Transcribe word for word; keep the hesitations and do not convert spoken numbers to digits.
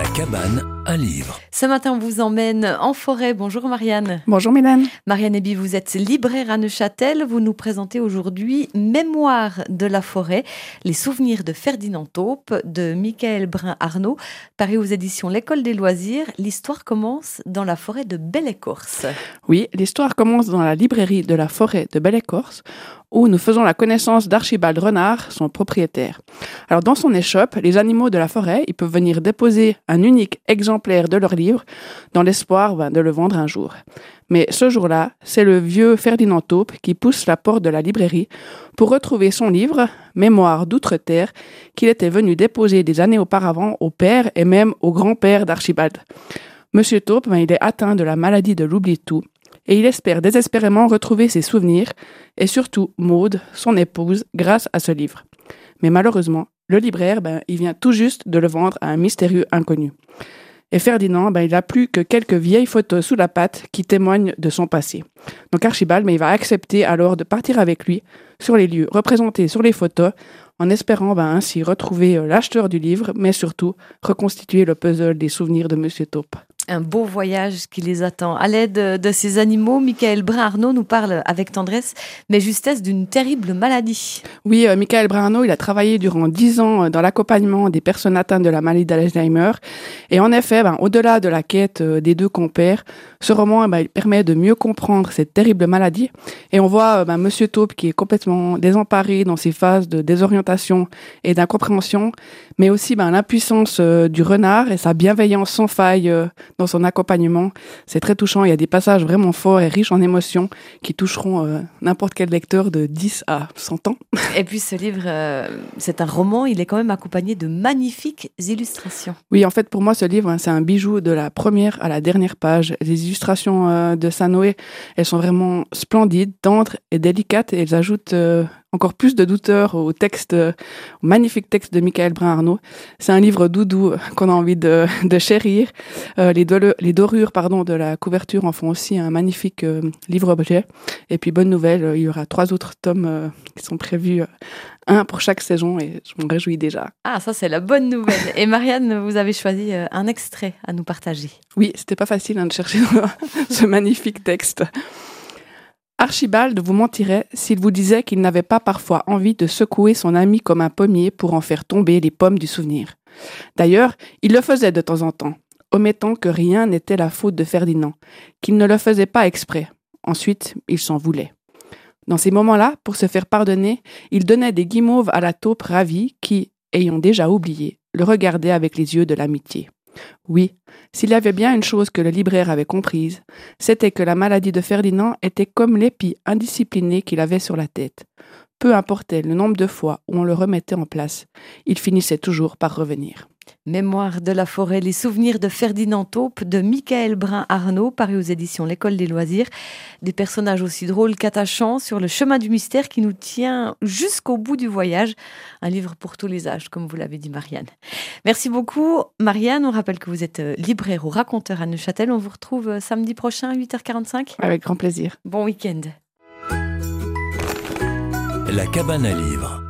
cabane à livres. Ce matin, on vous emmène en forêt. Bonjour Marianne. Bonjour Mylène. Marianne Eby, vous êtes libraire à Neuchâtel. Vous nous présentez aujourd'hui Mémoires de la forêt, les souvenirs de Ferdinand Taupe de Michael Brun-Arnaud, paru aux éditions L'École des loisirs. L'histoire commence dans la forêt de Belle-Écorce. Oui, l'histoire commence dans la librairie de la forêt de Belle-Écorce, où nous faisons la connaissance d'Archibald Renard, son propriétaire. Alors dans son échoppe, les animaux de la forêt, ils peuvent venir déposer un unique exemplaire de leur livre dans l'espoir ben, de le vendre un jour. Mais ce jour-là, c'est le vieux Ferdinand Taupe qui pousse la porte de la librairie pour retrouver son livre, Mémoires d'Outre-Terre, qu'il était venu déposer des années auparavant au père et même au grand-père d'Archibald. Monsieur Taupe, ben, il est atteint de la maladie de l'oubli-tout. Et il espère désespérément retrouver ses souvenirs, et surtout Maude, son épouse, grâce à ce livre. Mais malheureusement, le libraire, ben, il vient tout juste de le vendre à un mystérieux inconnu. Et Ferdinand, ben, il n'a plus que quelques vieilles photos sous la patte qui témoignent de son passé. Donc Archibald, ben, il va accepter alors de partir avec lui sur les lieux représentés sur les photos, en espérant ben, ainsi retrouver l'acheteur du livre, mais surtout reconstituer le puzzle des souvenirs de Monsieur Taupe. Un beau voyage qui les attend. À l'aide de ces animaux, Michael Brun-Arnaud nous parle avec tendresse, mais justesse, d'une terrible maladie. Oui, euh, Michael Brun-Arnaud, il a travaillé durant dix ans dans l'accompagnement des personnes atteintes de la maladie d'Alzheimer. Et en effet, ben, au-delà de la quête euh, des deux compères, ce roman ben, il permet de mieux comprendre cette terrible maladie. Et on voit euh, ben, Monsieur Taupe qui est complètement désemparé dans ses phases de désorientation et d'incompréhension, mais aussi ben, l'impuissance euh, du renard et sa bienveillance sans faille euh, dans son accompagnement. C'est très touchant. Il y a des passages vraiment forts et riches en émotions qui toucheront euh, n'importe quel lecteur de dix à cent ans. Et puis ce livre, euh, c'est un roman, il est quand même accompagné de magnifiques illustrations. Oui, en fait, pour moi, ce livre, hein, c'est un bijou de la première à la dernière page. Les illustrations euh, de Sanoé, elles sont vraiment splendides, tendres et délicates, et elles ajoutent euh, encore plus de douceur au texte, euh, au magnifique texte de Michael Brun-Arnaud. C'est un livre doudou qu'on a envie de, de chérir. Euh, les, do- les dorures pardon, de la couverture en font aussi un magnifique euh, livre-objet. Et puis, bonne nouvelle, euh, il y aura trois autres tomes euh, qui sont prévus, euh, un pour chaque saison, et je m'en réjouis déjà. Ah, ça c'est la bonne nouvelle. Et Marianne, vous avez choisi euh, un extrait à nous partager. Oui, c'était pas facile hein, de chercher ce magnifique texte. Archibald vous mentirait s'il vous disait qu'il n'avait pas parfois envie de secouer son ami comme un pommier pour en faire tomber les pommes du souvenir. D'ailleurs, il le faisait de temps en temps, omettant que rien n'était la faute de Ferdinand, qu'il ne le faisait pas exprès. Ensuite, il s'en voulait. Dans ces moments-là, pour se faire pardonner, il donnait des guimauves à la taupe ravie qui, ayant déjà oublié, le regardait avec les yeux de l'amitié. Oui, s'il y avait bien une chose que le libraire avait comprise, c'était que la maladie de Ferdinand était comme l'épi indiscipliné qu'il avait sur la tête. Peu importait le nombre de fois où on le remettait en place, il finissait toujours par revenir. Mémoires de la forêt, les souvenirs de Ferdinand Taupe de Michael Brun-Arnaud, paru aux éditions L'École des loisirs. Des personnages aussi drôles qu'attachants sur le chemin du mystère qui nous tient jusqu'au bout du voyage. Un livre pour tous les âges, comme vous l'avez dit Marianne. Merci beaucoup Marianne. On rappelle que vous êtes libraire ou raconteur à Neuchâtel. On vous retrouve samedi prochain à huit heures quarante-cinq. Avec grand plaisir. Bon week-end. La cabane à livres.